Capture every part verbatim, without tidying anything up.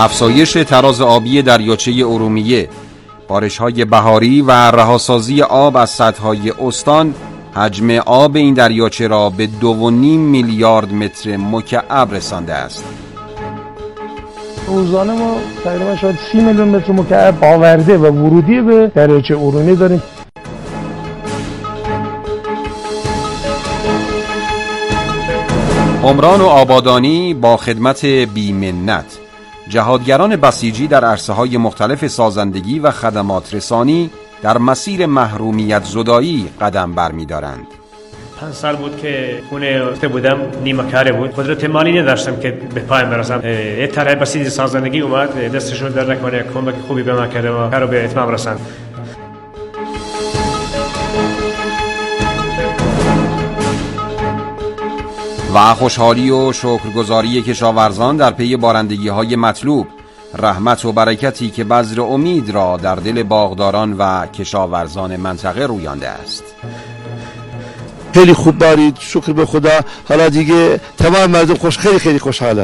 افزایش تراز آبی دریاچه ارومیه، بارش‌های بهاری و رهاسازی آب از سدهای استان حجم آب این دریاچه را به دو و نیم میلیارد متر مکعب رسانده است. روزانه ما تقریبا شاید سی میلیون متر مکعب آورده و ورودی به دریاچه ارومیه داریم. عمران و آبادانی با خدمت بی‌منت. جهادگران بسیجی در عرصه‌های مختلف سازندگی و خدمات رسانی در مسیر محرومیت زدایی قدم برمی‌دارند. پنج سال بود که خونه بودم، نیمه کاره بود، قدرت مالی نداشتم که به پای برسم. یه طرح بسیج سازندگی اومد، دستشون در نکنه، کمک خوبی به من کرد و کارو به اتمام رساند. و خوشحالی و شکرگزاری کشاورزان در پی بارندگی‌های مطلوب، رحمت و برکتی که بذر امید را در دل باغداران و کشاورزان منطقه رویانده است. خیلی خوب بارید، شکر به خدا. حالا دیگه تمام مردم خوش، خیلی خیلی خوشحالند.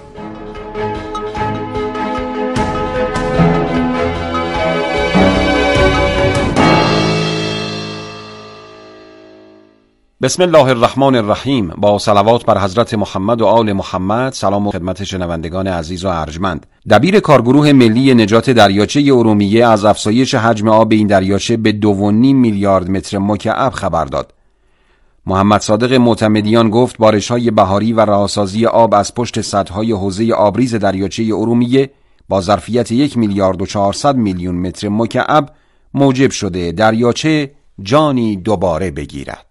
بسم الله الرحمن الرحیم. با صلوات بر حضرت محمد و آل محمد. سلام و خدمت شنوندگان عزیز و ارجمند. دبیر کارگروه ملی نجات دریاچه ارومیه از افزایش حجم آب این دریاچه به دو و نیم میلیارد متر مکعب خبر داد. محمد صادق معتمدیان گفت بارش‌های بهاری و رهاسازی آب از پشت سدهای حوزه آبریز دریاچه ارومیه با ظرفیت یک میلیارد و چهارصد میلیون متر مکعب موجب شده دریاچه جانی دوباره بگیرد.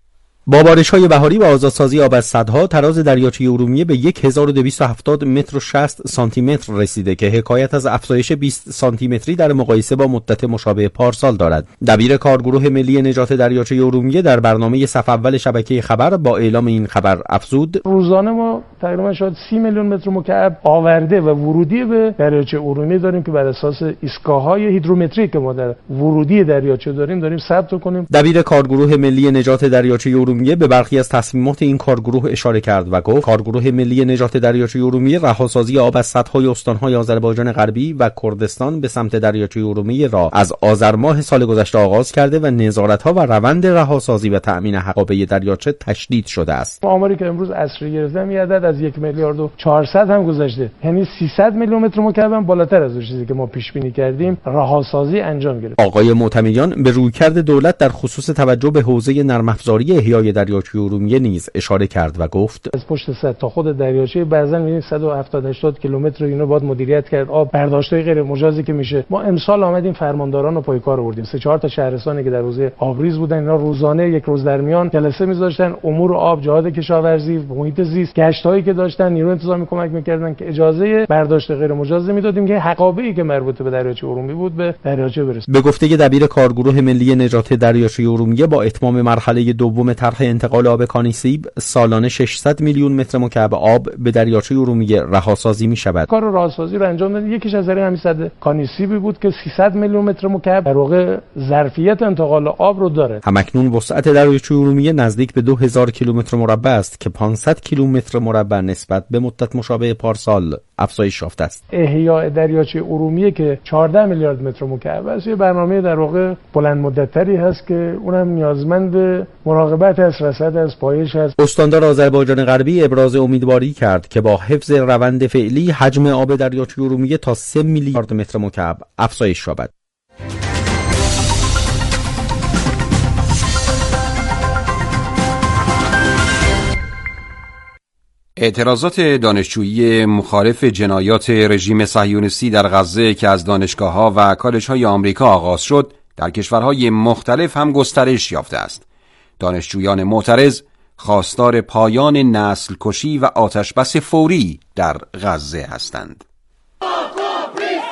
با بارش‌های بهاری و آزادسازی آب از سدها، تراز دریاچه ارومیه به هزار و دویست و هفتاد متر و شصت سانتی متر رسیده که حکایت از افزایش بیست سانتی متری در مقایسه با مدت مشابه پارسال دارد. دبیر کارگروه ملی نجات دریاچه ارومیه در برنامه صف اول شبکه خبر با اعلام این خبر افزود: روزانه ما تقریبا شاید سی میلیون متر مکعب آورده و ورودی به دریاچه ارومیه داریم که بر اساس ایستگاه‌های هیدرومتری که ما در ورودی دریاچه داریم داریم ثبت کنیم. دبیر کارگروه ملی نجات دریاچه ارومیه به برخی از تصمیمات این کارگروه اشاره کرد و گفت کارگروه ملی نجات دریاچه ارومیه رهاسازی آب از سدهای استان‌های آذربایجان غربی و کردستان به سمت دریاچه ارومیه را از آذر ماه سال گذشته آغاز کرده و نظارت‌ها و روند رهاسازی و تأمین حقابه دریاچه تشدید شده است. آماری که امروز عصری گرفتم یه عدد از یک میلیارد و چهارصد هم گذشته، یعنی سیصد میلیون متر مکعب هم بالاتر از اون چیزی که ما پیش بینی کردیم رهاسازی انجام گرفت. آقای معتمدیان به رویکرد دولت در خصوص توجه به حوزه نرم افزاری احیای دریاچه ارومیه نیز اشاره کرد و گفت از پشت سد تا خود دریاچه بعضا می‌بینید صد و هفتاد هشتاد کیلومتر اینو باید مدیریت کرد. آب برداشت‌های غیر مجازی که میشه، ما امسال آمدیم فرمانداران رو پای کار آوردیم. سه چهار تا شهرستانی که در حوزه آبریز بودن، اینا روزانه یک روز در میان جلسه می‌ذاشتن، امور آب، جهاد کشاورزی، محیط زیست، گشت‌هایی که داشتن، نیروی انتظامی کمک می‌کردن که اجازه برداشت غیر مجاز میدادیم که حقابه‌ای که مربوط به دریاچه ارومیه بود به دریاچه برسه. به گفته دبیر کارگروه ملی نجات دریاچه ارومیه با اتمام مرحله دوم طرح انتقال آب کانیسیب سالانه ششصد میلیون متر مکعب آب به دریاچه ارومیه رهاسازی می شود. کار رهاسازی رو انجام دادیم. یکیش از همین سد کانیسیبی بود که سیصد میلیون متر مکعب در واقع ظرفیت انتقال آب رو داره. همکنون وسعت دریاچه ارومیه نزدیک به دو هزار کیلومتر مربع است که پانصد کیلومتر مربع نسبت به مدت مشابه پارسال افزایش یافته است. احیای دریاچه ارومیه که چهارده میلیارد متر مکعب است، یه برنامه در واقع بلند مدت‌تری هست که اونم نیازمند مراقبت از رصد از پایش است. استاندار آذربایجان غربی ابراز امیدواری کرد که با حفظ روند فعلی حجم آب دریاچه ارومیه تا سه میلیارد متر مکعب افزایش یابد. اعتراضات دانشجویی مخالف جنایات رژیم صهیونیستی در غزه که از دانشگاه‌ها و کالج‌های آمریکا آغاز شد، در کشورهای مختلف هم گسترش یافته است. دانشجویان معترض خواستار پایان نسل کشی و آتشبس فوری در غزه هستند.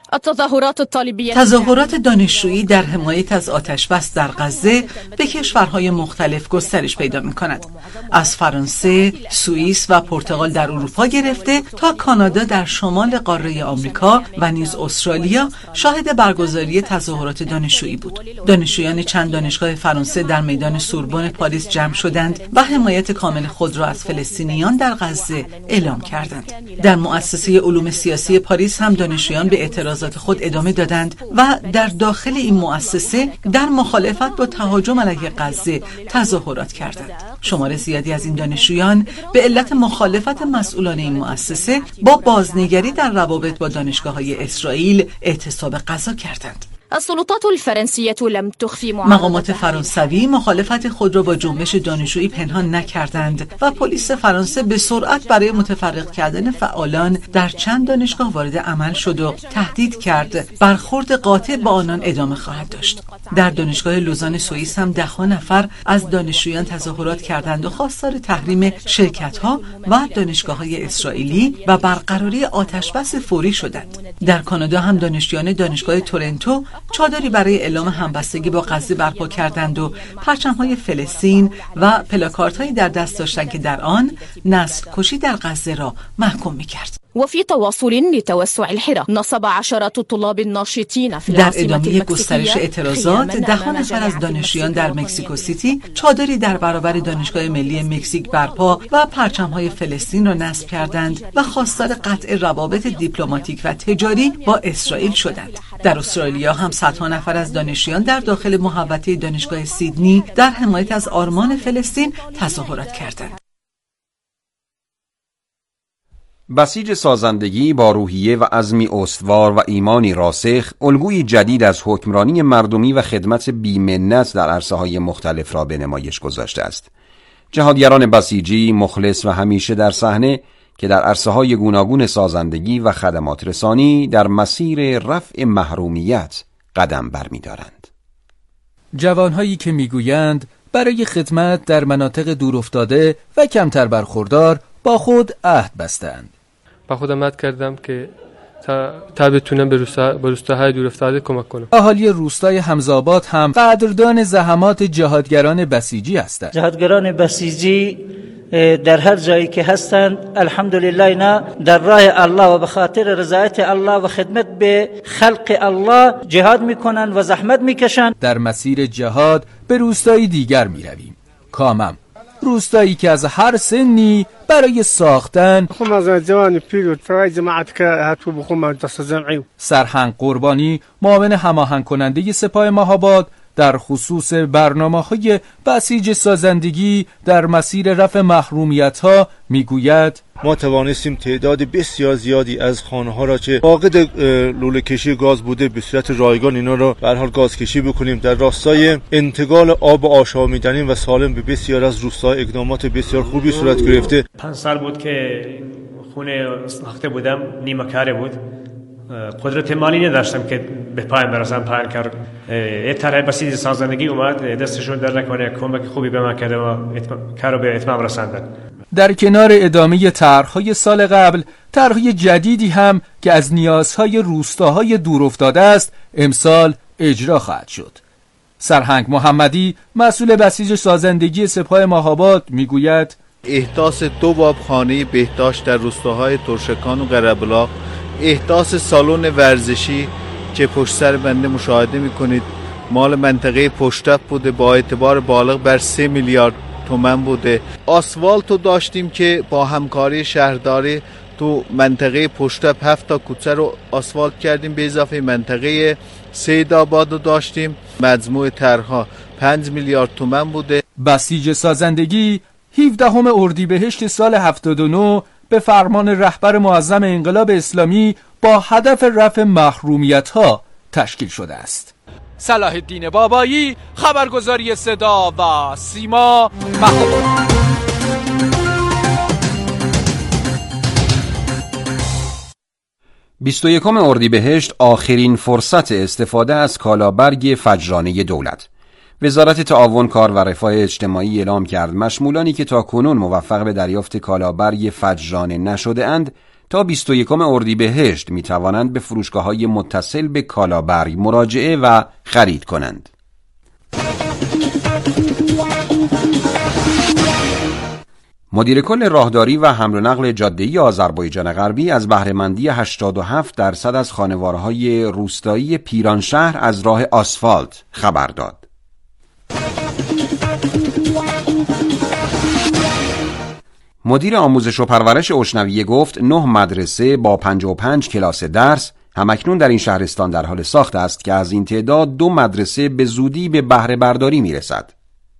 تظاهرات دانشجویی در حمایت از آتش‌بس در غزه به کشورهای مختلف گسترش پیدا می‌کند. از فرانسه، سوئیس و پرتغال در اروپا گرفته تا کانادا در شمال قاره آمریکا و نیز استرالیا شاهد برگزاری تظاهرات دانشجویی بود. دانشجویان چند دانشگاه فرانسه در میدان سوربن پاریس جمع شدند و حمایت کامل خود را از فلسطینیان در غزه اعلام کردند. در مؤسسه علوم سیاسی پاریس هم دانشجویان به اعتراضات خود ادامه دادند و در داخل این مؤسسه در مخالفت با تهاجم علیه غزه تظاهرات کردند. شمار زیادی از این دانشجویان به علت مخالفت مسئولان این مؤسسه با بازنگری در روابط با دانشگاه‌های اسرائیل اعتصاب غذا کردند. السلطات الفرنسية لم تخفي مقامات فرانسوی مخالفت خود را با جنبش دانشجویی پنهان نکردند و پلیس فرانسه به سرعت برای متفرق کردن فعالان در چند دانشگاه وارد عمل شد و تهدید کرد برخورد قاطع با آنان ادامه خواهد داشت. در دانشگاه لوزان سوئیس هم ده نفر از دانشجویان تظاهرات کردند و خواستار تحریم شرکت‌ها و دانشگاه‌های اسرائیلی و برقراری آتش‌بس فوری شدند. در کانادا هم دانشجویان دانشگاه تورنتو چادری برای اعلام همبستگی با غزه برپا کردند و پرچم‌های فلسطین و پلاکاردهایی در دست داشتند که در آن نسل کشی در غزه را محکوم می‌کرد. وفي تواصل لتوسع الحرة نصب عشرات الطلاب الناشطين في در العاصمة ادامه گسترش اعتراضات ده نفر از دانشجویان در مکزیکو سیتی چادری در برابر دانشگاه ملی مکزیک برپا و پرچم‌های فلسطین را نصب کردند و خواستار قطع روابط دیپلماتیک و تجاری با اسرائیل شدند. در استرالیا هم صدها نفر از دانشجویان در داخل محوطه دانشگاه سیدنی در حمایت از آرمان فلسطین تظاهرات کردند. بسیج سازندگی با روحیه و عزمی استوار و ایمانی راسخ، الگویی جدید از حکمرانی مردمی و خدمت بی‌منت در عرصه‌های مختلف را به نمایش گذاشته است. جهادگران بسیجی مخلص و همیشه در صحنه که در عرصه‌های گوناگون سازندگی و خدمات رسانی در مسیر رفع محرومیت قدم برمی‌دارند. جوانهایی که میگویند برای خدمت در مناطق دورافتاده و کمتر برخوردار با خود عهد بستند. با خودم عهد کردم که تا, تا بتونم به روستاهای دورافتاده کمک کنم. اهالی روستای حمزه هم قدردان زحمات جهادگران بسیجی هستند. جهادگران بسیجی در هر جایی که هستند الحمدلله اینا در راه الله و به خاطر رضایت الله و خدمت به خلق الله جهاد میکنن و زحمت میکشن. در مسیر جهاد به روستایی دیگر میرویم. کامم، روستایی که از هر سنی برای ساختن سرهنگ قربانی معاون هماهنگ کننده سپاه مهاباد در خصوص برنامه‌های بسیج سازندگی در مسیر رفع محرومیت‌ها میگوید ما توانستیم تعداد بسیار زیادی از خانه‌ها را که فاقد لوله کشی گاز بوده به صورت رایگان اینا را به هر حال گاز کشی بکنیم. در راستای انتقال آب آشامیدنی و سالم به بسیار از روستاها اقدامات بسیار خوبی صورت گرفته. پنج سال بود که خونه ساخته بودم، نیمه کاره بود. قدرت مالی نداشتم که به پایم برسم. پایان کار یه طرح بسیج سازندگی اومد، دستشون در نکنه کمک خوبی به من کرده و کارو به اتمام رساندن. در کنار ادامه طرح‌های سال قبل، طرح‌های جدیدی هم که از نیازهای روستاهای دورافتاده است امسال اجرا خواهد شد. سرهنگ محمدی مسئول بسیج سازندگی سپاه مهاباد میگوید احداث دو باب خانه بهداشت در روستاهای ترشکان و قره‌بلاغ، احداث سالن ورزشی که پشت سر بنده مشاهده میکنید مال منطقه پشتپ بوده با اعتبار بالغ بر سه میلیارد تومان بوده. آسفالتو داشتیم که با همکاری شهرداری تو منطقه پشتپ هفت تا کوچه رو آسفالت کردیم، به اضافه منطقه سیدآباد رو داشتیم. مجموع طرح‌ها پنج میلیارد تومان بوده. بسیج سازندگی هفدهم اردیبهشت سال هفتاد و نه به فرمان رهبر معظم انقلاب اسلامی با هدف رفع محرومیت‌ها تشکیل شده است. صلاح الدین بابایی، خبرگزاری صدا و سیما، مهاباد. بیست و یکم اردیبهشت آخرین فرصت استفاده از کالابرگ فجرانه دولت. وزارت تعاون، کار و رفاه اجتماعی اعلام کرد مشمولانی که تا کنون موفق به دریافت کالابرگ فجرانه نشده اند تا بیست و یکم اردیبهشت می توانند به فروشگاه‌های متصل به کالابرگ مراجعه و خرید کنند. مدیر کل راهداری و حمل و نقل جاده‌ای آذربایجان غربی از بهره‌مندی هشتاد و هفت درصد از خانوارهای روستایی پیرانشهر از راه آسفالت خبر داد. مدیر آموزش و پرورش اشنویه گفت نه مدرسه با پنجاه و پنج کلاس درس همکنون در این شهرستان در حال ساخت است که از این تعداد دو مدرسه به زودی به بهره برداری می رسد.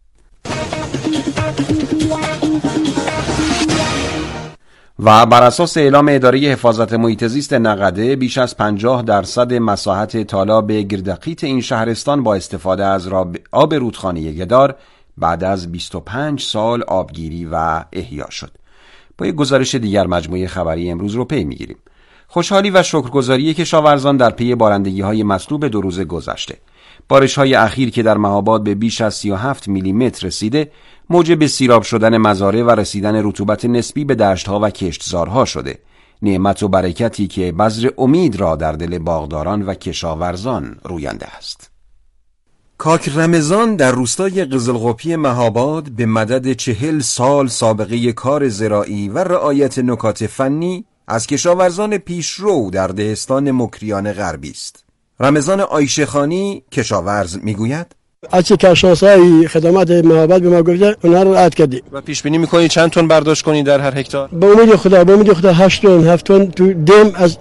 و بر اساس اعلام اداره حفاظت محیط زیست نقده بیش از پنجاه درصد مساحت تالاب گردقیت این شهرستان با استفاده از آب رودخانه گدار بعد از بیست و پنج سال آبگیری و احیا شد. با یک گزارش دیگر مجموعه خبری امروز رو پی میگیریم. خوشحالی و شکرگزاری کشاورزان در پی بارندگی‌های مطلوب دو روز گذشته. بارش‌های اخیر که در مهاباد به بیش از سی و هفت میلی متر رسیده، موجب سیراب شدن مزارع و رسیدن رطوبت نسبی به دشت‌ها و کشتزارها شده. نعمت و برکتی که بذر امید را در دل باغداران و کشاورزان رویانده است. کاک رمضان در روستای قزلقپی مهاباد به مدد چهل سال سابقه کار زراعی و رعایت نکات فنی از کشاورزان پیشرو در دهستان مکریان غربی است. رمضان عایشه‌خانی کشاورز میگوید از چه کارشناسای خدمات مهاباد به ما گفته اونها رو رعایت کردیم. و پیش بینی می‌کنید چند تن برداشت کنید در هر هکتار؟ به امید خدا به امید خدا هشت تن هفت تن تو دم از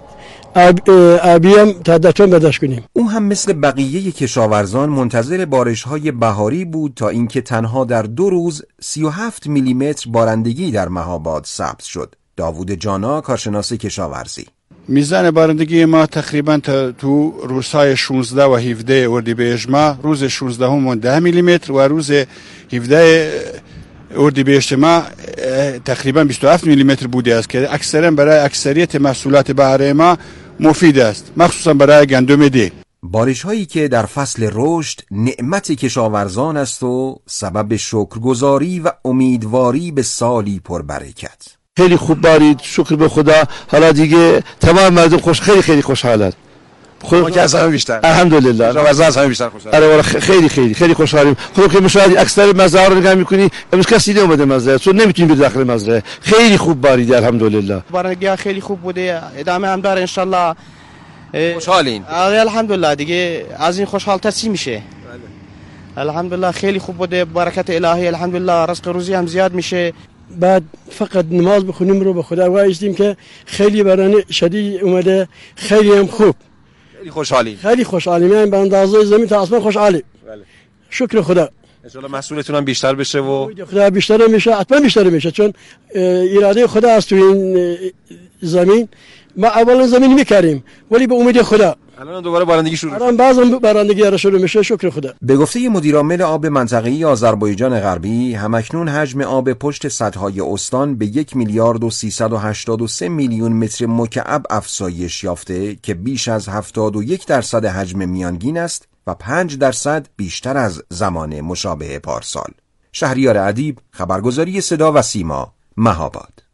آبیم تا ده تن برداشت کنیم. او هم مثل بقیه کشاورزان منتظر بارش‌های بهاری بود تا اینکه تنها در دو روز سی و هفت میلی متر بارندگی در مهاباد ثبت شد. داوود جانا کارشناس کشاورزی: میزان بارندگی ما تقریبا تو روزهای شانزده و هفده اردیبهشت ما روز شانزده هم ده میلی متر و روز هفده اردیبهشت ما تقریبا بیست و هفت میلی متر بوده است که اکثرا برای اکثریت محصولات بهره ما مفید است، مخصوصا برای گندم دی. بارش هایی که در فصل رشد نعمت کشاورزان است و سبب شکرگزاری و امیدواری به سالی پربرکت. خیلی خوب بارید، شکر به خدا. حالا دیگه تمام مردم خوش، خیلی خیلی خوشحالند. خود که از همه بیشتر الحمدلله کشاورزان از همه بیشتر خوشحال. آره خیلی خیلی خیلی خوشحالیم. خب که مشاهدی اکثر مزرعه رو نگاه می‌کنی امروز کسی نمیاد مزرعه، چون نمیتونیم به داخل مزرعه. خیلی خوب بارید الحمدلله. بارندگی خیلی خوب بوده، ادامه هم داره ان شاء الله. خوشحالین؟ آره الحمدلله دیگه از این خوشحال‌تر چی میشه؟ بله. الحمدلله خیلی خوب بوده، برکت الهی الحمدلله، رزق روزی هم زیاد میشه. بعد فقط نماز بخونیم رو به خدا وایستیم که خیلی باران شدید اومده، خیلی هم خوب. خیلی خوشحالیم. خیلی خوشحالیم، یعنی به اندازه زمین تا آسمان خوشحالیم. بله. شکر خدا. ان شاء الله محصولتون هم بیشتر بشه و خدا بیشتر میشه، حتما بیشتر میشه، چون اراده خدا است تو این زمین. ما اولا زمین میکردیم ولی به امید خدا الان دوباره بارندگی شروع الان بعضی بارندگی را شروع میشه، شکر خدا. به گفته مدیرعامل آب منطقه‌ای آذربایجان غربی، همکنون حجم آب پشت سدهای استان به یک میلیارد و سیصد و هشتاد و سه میلیون متر مکعب افزایش یافته که بیش از هفتاد و یک درصد حجم میانگین است و پنج درصد بیشتر از زمان مشابه پارسال. شهریار ادیب، خبرگزاری صدا و سیما، مهاباد.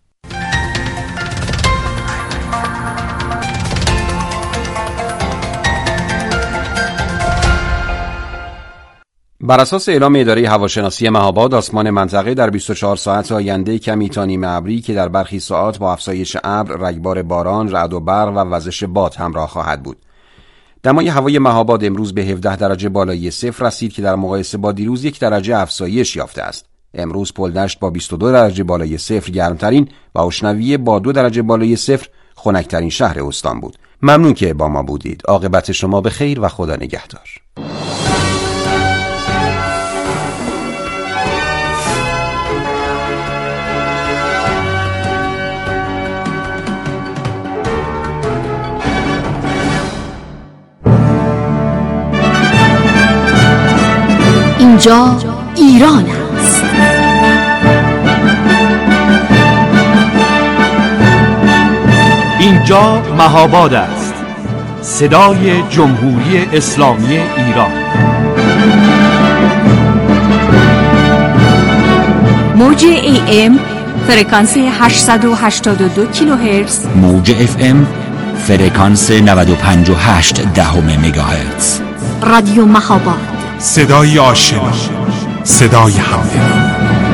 بر اساس اعلام اداره هواشناسی مهاباد، آسمان منطقه در بیست و چهار ساعت آینده کمی تا نیمه ابری که در برخی ساعات با افزایش ابر، رگبار باران، رعد و برق و وزش باد همراه خواهد بود. دمای هوای مهاباد امروز به هفده درجه بالای صفر رسید که در مقایسه با دیروز یک درجه افزایش یافته است. امروز پلدشت با بیست و دو درجه بالای صفر گرمترین و اشنویه با دو درجه بالای صفر خنکترین شهر استان بود. ممنون که با ما بودید. عاقبت شما به خیر و خدا نگهدار. اینجا ایران است. اینجا مهاباد است. صدای جمهوری اسلامی ایران. موج ای ام فرکانس هشتصد و هشتاد و دو کیلوهرتز، موج اف ام فرکانس نود و پنج و هشت دهم مگاهرتز. رادیو مهاباد، صدای آشنا، صدای همدل.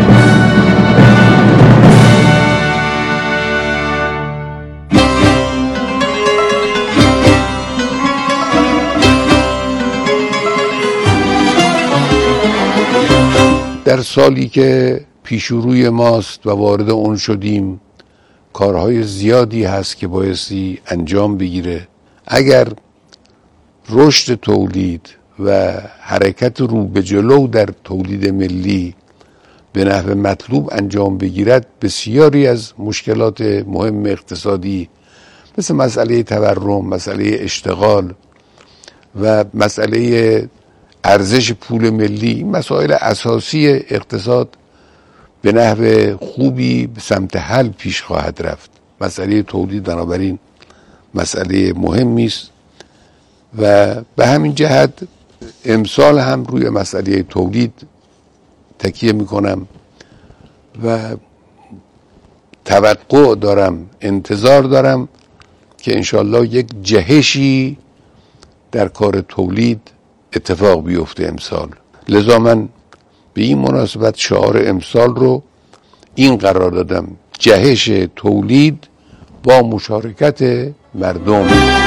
در سالی که پیشروی ماست و وارد اون شدیم، کارهای زیادی هست که بایستی انجام بگیره. اگر رشد تولید و حرکت رو به جلو در تولید ملی به نحو مطلوب انجام بگیرد، بسیاری از مشکلات مهم اقتصادی مثل مسئله تورم، مسئله اشتغال و مسئله ارزش پول ملی، مسائل اساسی اقتصاد به نحو خوبی به سمت حل پیش خواهد رفت. مسئله تولید بنابراین مسئله مهمی است و به همین جهت امسال هم روی مسئله تولید تکیه میکنم و توقع دارم، انتظار دارم که انشالله یک جهشی در کار تولید اتفاق بیفته امسال. لذا من به این مناسبت شعار امسال رو این قرار دادم: جهش تولید با مشارکت مردم.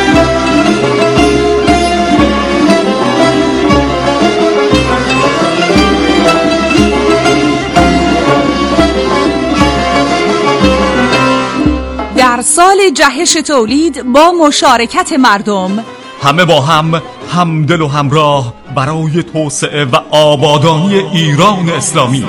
در سال جهش تولید با مشارکت مردم، همه با هم همدل و همراه برای توسعه و آبادانی ایران اسلامی.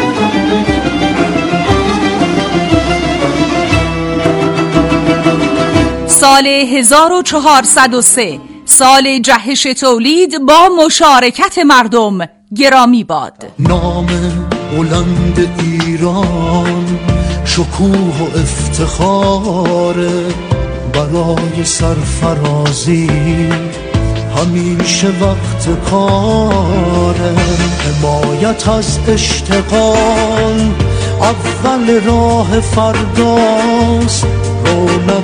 سال هزار و چهارصد و سه، سال جهش تولید با مشارکت مردم گرامی باد. نام بلند ایران شکوه و افتخار، برای سرفرازی همیشه وقت کاره. حمایت از اشتغال اول راه فرداست، رونق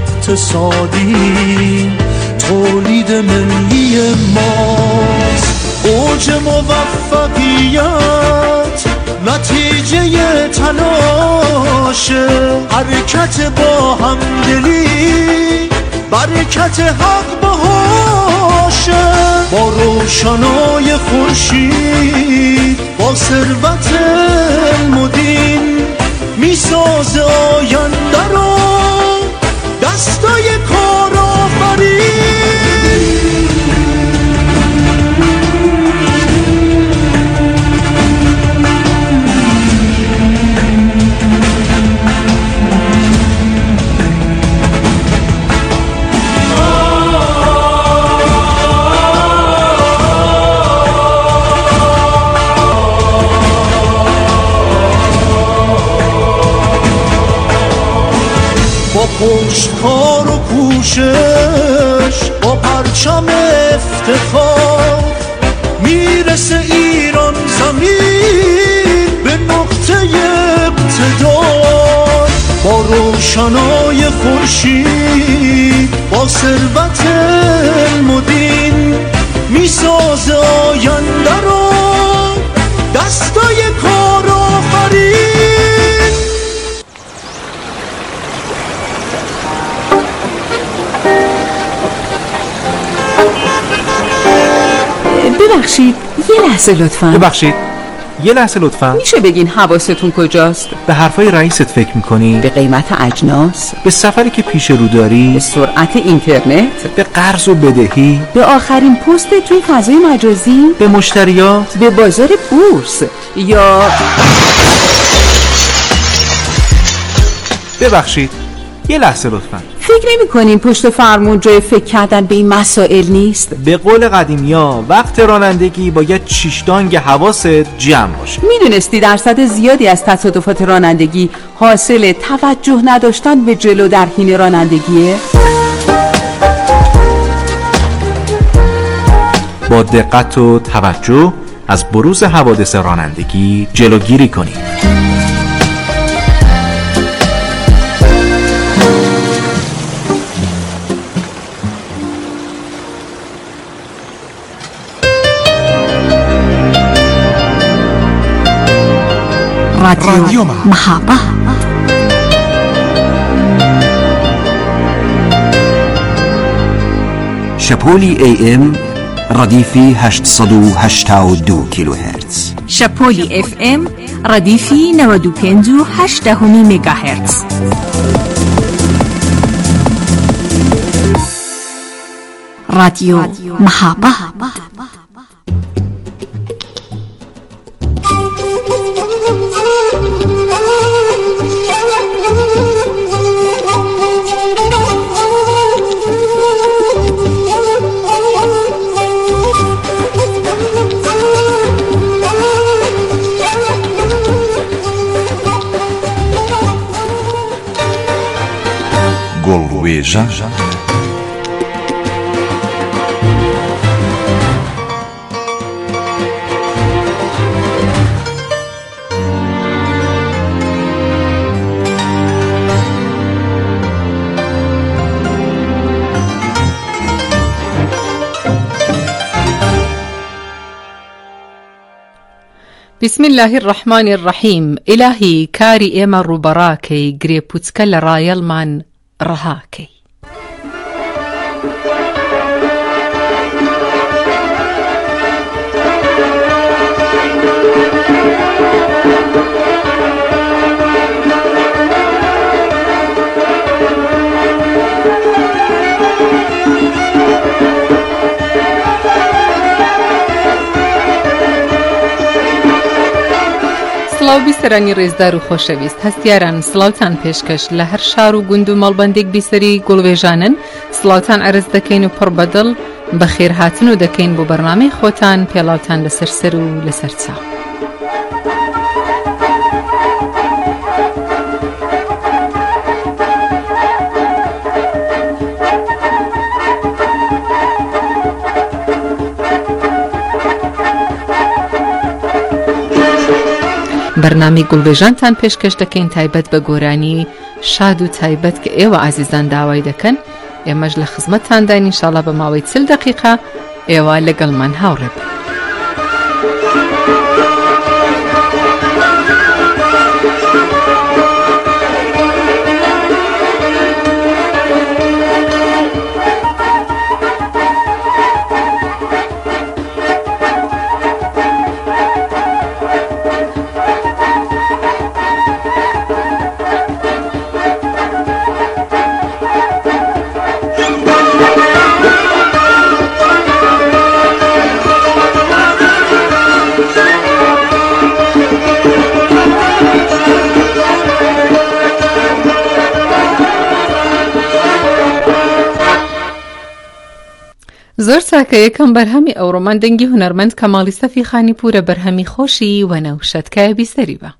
اقتصادی تولید ملی ماست. اوج موفقیت نتیجه تلاشه، حرکت با همدلی برکت حق بهاشه. با روشنای خورشید با ثروت المدین میسازه آینده رو دستای کارآفرین. با پشتکار و کوشش، با پرچم افتخار میرسه ایران زمین به نقطه ابتدار. با روشنای خورشید با ثروت المدین میسازه آینده رو دستای کارآفرین. ببخشید یه لحظه لطفاً. ببخشید یه لحظه لطفاً. میشه بگین حواستون کجاست؟ به حرفای رئیست فکر میکنی؟ به قیمت اجناس؟ به سفری که پیش رو داری؟ به سرعت اینترنت؟ به قرض و بدهی؟ به آخرین پست توی فضای مجازی؟ به مشتریات؟ به بازار بورس؟ یا ببخشید یه لحظه لطفاً. فکر نمی کنین پشت فرمون جای فکر کردن به این مسائل نیست؟ به قول قدیمیا وقت رانندگی باید چیشتانگ حواست جمع باشه. میدونستی درصد زیادی از تصادفات رانندگی حاصل توجه نداشتن به جلو در حین رانندگیه؟ با دقت و توجه از بروز حوادث رانندگی جلوگیری کنید. رادیو محبة. شپولی ای ام ردیفی هشتصد و هشتاد و دو کیلوهرتز. شپولی اف ام ردیفی نود و پنج و هشت دهم مگاهرتز. رادیو محبة. گلویژه بسم الله الرحمن الرحیم. الهی کاری ئێمە ڕوبەڕاکەی گرێپوچکە لە ڕایەڵمان ڕەهاکەی. سڵاو بیسەرانی ڕێزدار و خۆشەویست، هەستیاران سڵاوتان پێشکەش لە هەر شار و گوند و مەڵبەندێک بیسەری گوڵوێژانن. سڵاوتان ئەرز دەکەین و پڕ بەدڵ بەخێر هاتن و دەکەین بۆ بەرنامەی خۆتان، پێڵاوتان لەسەر سەر و لەسەر چاو. بەرنامەی گوڵبێژانتان پێشکەش دەکەین تایبەت بە گۆرانی شاد و تایبەت کە ئێوە ئازیزان داوای دەکەن. ئێمەش لە خزمەتتان داین ئینشاڵڵا بە ماوەی چل دەقیقە ئێوە لەگەڵمان هاوڕێ بن. زۆر چاکە. یەکەم بەرهەمی ئەوڕۆمان دەنگی هونەرمەند کەماڵی سەفی خانی پورە بەرهەمی خۆشی وەنەوشەتکایە بیسەری بە.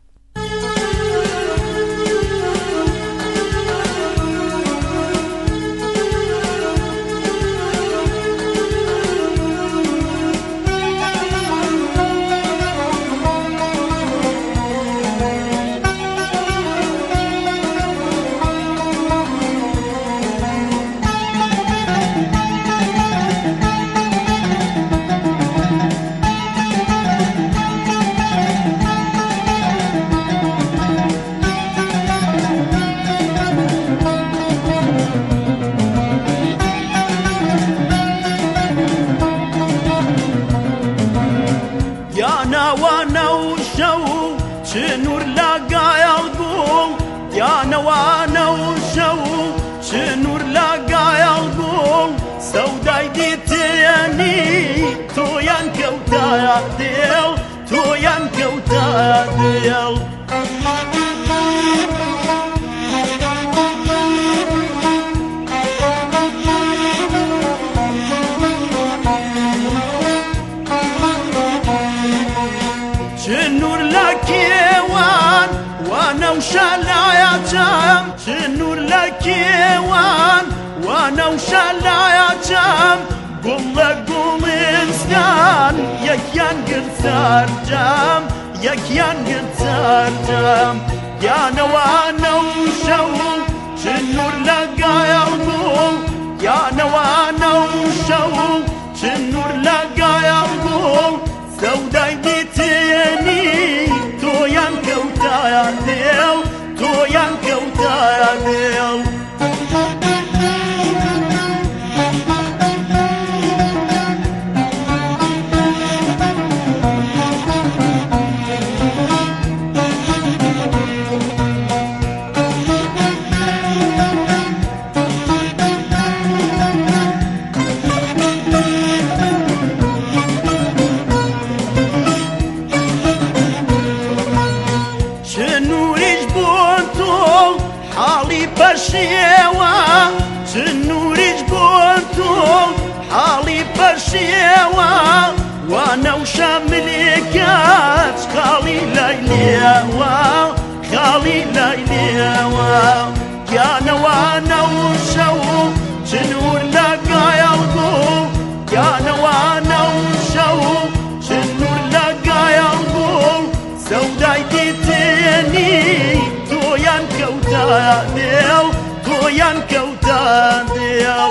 گیانە و شەملێکات خاڵی لای لێوە خاڵی لای لێوە گیانەوانە و شەو چنور لە گایەڵ بوو گیانەوانە و شەو چنور لە گایەڵ بوو سەودای دیتێنی تۆیان کەوتە دێڵ تۆیان کەوتە دێڵ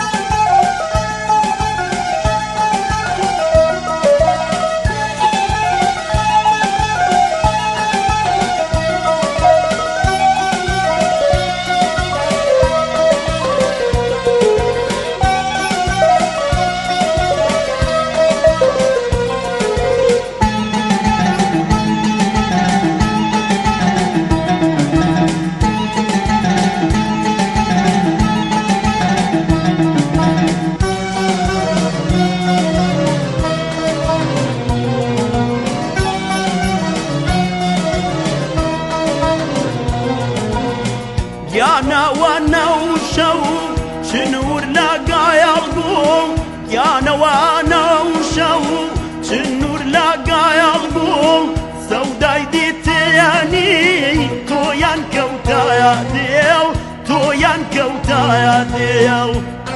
گیانەوانە و شەو چنور لە گایەڵ بوو گیانەوانە و شەو چنور لە گایەڵ بوو سەودای دیتێنی تۆیان کەوتایە دێڵ تۆیان کەوتایە دێڵ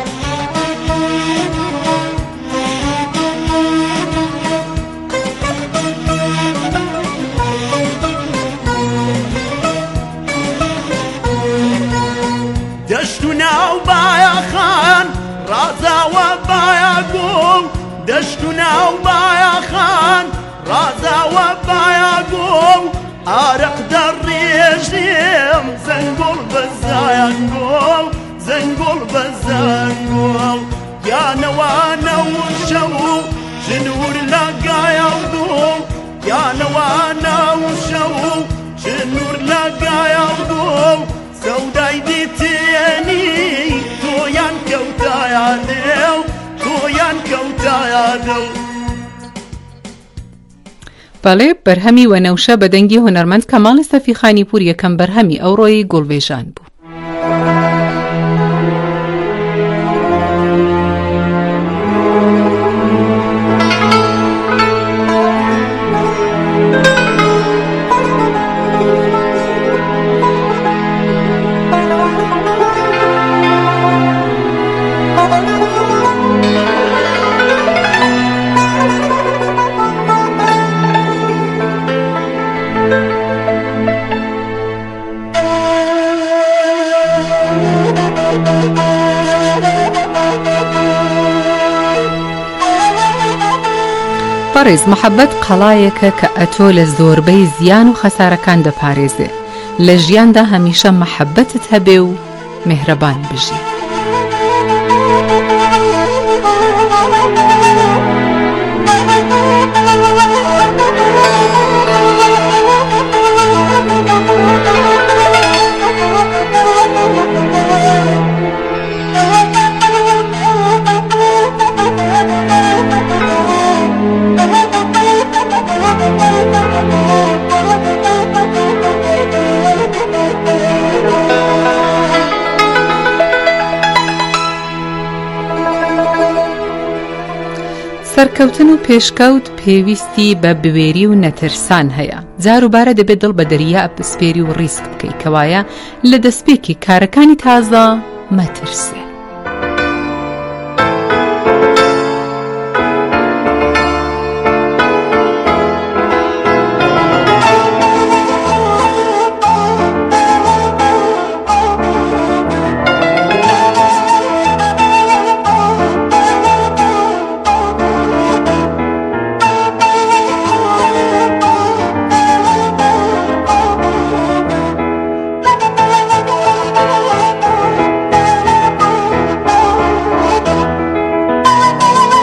دەشت و ناو بایەخان ڕازاوە بایەگوڵ دەشت و ناو بایەخان ڕازاوە بایەگوڵ ئارەق دەڕێژێم زەنگۆڵ بە زایەنگۆڵ زەنگۆڵ بە زەنگۆڵ گیانەوانە و شەو چنور لە گایەڵ بوو گیانەوانە و شەو چنور لە گایەڵ بوو سەودای دیتێنی تۆیان کەوتایە دێڵ تۆیان کەوتایە دڵ. بەڵێ بەرهەمی وەنەوشە بە دەنگی هونەرمەند کەماڵ سەفیخانی پور یەکەم بەرهەمی ئەوڕۆی گوڵڤێژان بوو. پەڕێز محەبەت قەڵایەکە کە ئەتۆ لە زۆربەی زیان و خەسارەکان دەپارێزێ لە ژیاندا هەمیشە محەبەتت هەبێ و مهرەبان بژی. سەرکەوتن و پێشکەوت پێویستی بە بوێری و نەترسان هەیە. جاروبارە دەبێت دڵ بە دەریا بسپێری و ڕیسک بکەیت کەوایە لە دەستپێکی کارەکانی تازە مەترسێ.